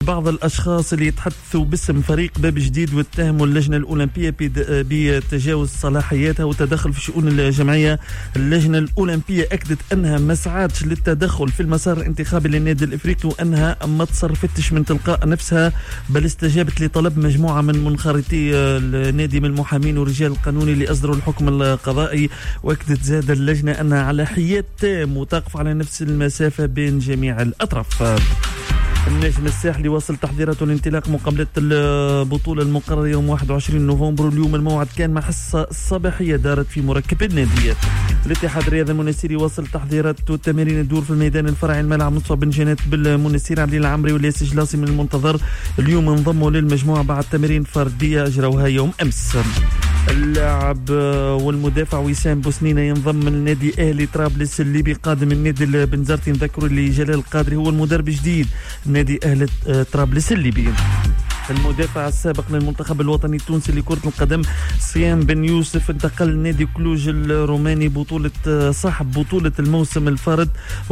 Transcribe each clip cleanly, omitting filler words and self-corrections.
بعض الأشخاص اللي يتحدثوا باسم فريق باب جديد واتهموا اللجنة الأولمبية بتجاوز صلاحياتها وتدخل في شؤون الجمعية. اللجنة الأولمبية أكدت أنها ما سعتش للتدخل في المسار الانتخابي للنادي الإفريقي وأنها ما تصرفتش من تلقاء نفسها، بل استجابت لطلب مجموعة من منخرطي النادي من المحامين ورجال القانون اللي أصدروا الحكم القضائي. وأكدت زاد اللجنة أنها على حياد تام وتقف على نفس المسافة بين جميع الأطراف. النجم الساحلي وصل تحضيراته لانطلاق مقابلة البطولة المقررة يوم 21 نوفمبر. اليوم الموعد كان مع حصة الصباحية دارت في مركب النادي. الاتحاد الرياضي المنستيري وصل تحضيراته التمارين الدور في الميدان الفرعي الملعب مصطفى بن جنات بالمنستير. عبد العمري والياس جلاسي من المنتظر اليوم انضموا للمجموعة بعد تمارين فردية أجروها يوم أمس. اللاعب والمدافع وسام بوسنينة ينضم للنادي أهلي طرابلس الليبي قادم النادي البنزرتي. نذكروا اللي جلال القادري هو المدرب الجديد نادي أهلي طرابلس الليبي. المدافع السابق للمنتخب الوطني التونسي لكرة القدم صيام بن يوسف انتقل لنادي كلوج الروماني صاحب بطولة الموسم الفارط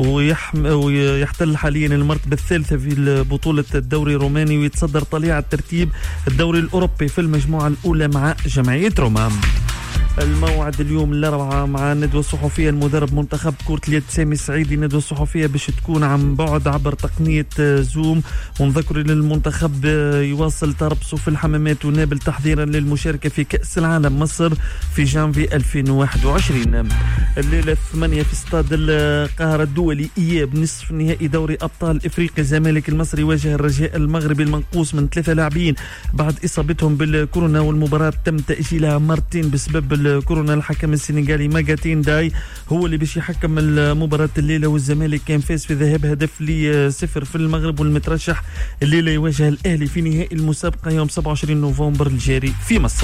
ويحتل حاليا المرتبة الثالثة في بطولة الدوري الروماني ويتصدر طليعة ترتيب الدوري الأوروبي في المجموعة الأولى مع جمعية روما. الموعد اليوم الأربعاء مع الندوة الصحفية المدرب منتخب كرة اليد سامي السعيدي. الندوة الصحفية باش تكون عن بعد عبر تقنية زوم. ونذكر المنتخب يواصل تربصه في الحمامات ونابل تحضيرا للمشاركة في كأس العالم مصر في جانفي 2021. الليلة 8 في استاد القاهرة الدولي إياب نصف نهائي دوري أبطال إفريقيا. الزمالك المصري واجه الرجاء المغربي المنقوص من 3 لاعبين بعد إصابتهم بالكورونا، والمباراة تم تأجيلها مرتين بسبب الكورونا. الحكم السنغالي ماغاتين داي هو اللي باش يحكم المباراة الليلة، والزمالك كان فاز في ذهاب هدف ل0 في المغرب، والمترشح الليلة يواجه الأهلي في نهائي المسابقة يوم 27 نوفمبر الجاري في مصر.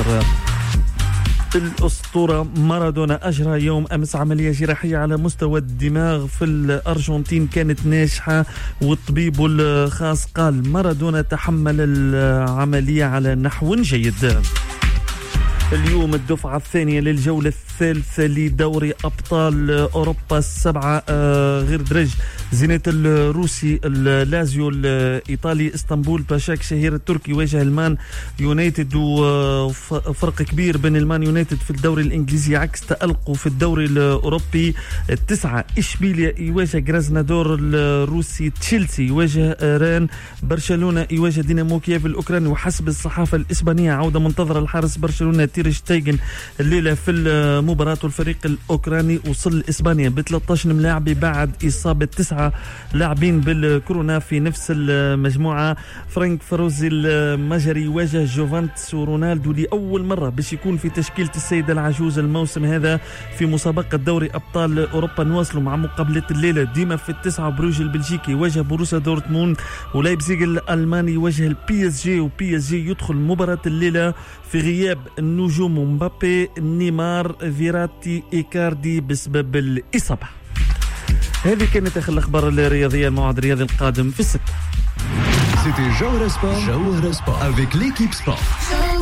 الأسطورة مارادونا أجرى يوم أمس عملية جراحية على مستوى الدماغ في الأرجنتين كانت ناجحة، والطبيب الخاص قال مارادونا تحمل العملية على نحو جيد. اليوم الدفعة الثانية للجولة الثالثة لدوري أبطال أوروبا 7 غير درج. زينات الروسي لازيو الإيطالي اسطنبول باشاك شهير التركي واجه المان يونايتد، وفرق كبير بين المان يونايتد في الدوري الإنجليزي عكس تألقه في الدوري الأوروبي. 9 إشبيليا يواجه غرازنادور الروسي، تشيلسي يواجه ران، برشلونة يواجه دينامو كييف الأوكراني. وحسب الصحافة الإسبانية عودة منتظرة الحارس برشلونة تير شتيغن الليلة في المباراة. الفريق الأوكراني وصل إسبانيا ب 13 ملاعب بعد إصابة 9 لاعبين بالكورونا في نفس المجموعة. فرانك فروزي المجري يواجه جوفانتس ورونالدو لأول مرة باش يكون في تشكيلة السيدة العجوز الموسم هذا في مسابقة دوري أبطال أوروبا. نواصلوا مع مقابلة الليلة ديما في 9 بروج البلجيكي يواجه بوروسيا دورتموند، ولايبزيغ الألماني يواجه البي اس جي، وبي اس جي يدخل مباراة الليلة في غياب النجوم مبابي نيمار فيراتي إيكاردي بسبب الإصابة. هذه كانت آخر الأخبار الرياضية. الموعد الرياضي القادم في 6. C'était Jawhara Sport avec l'équipe sport.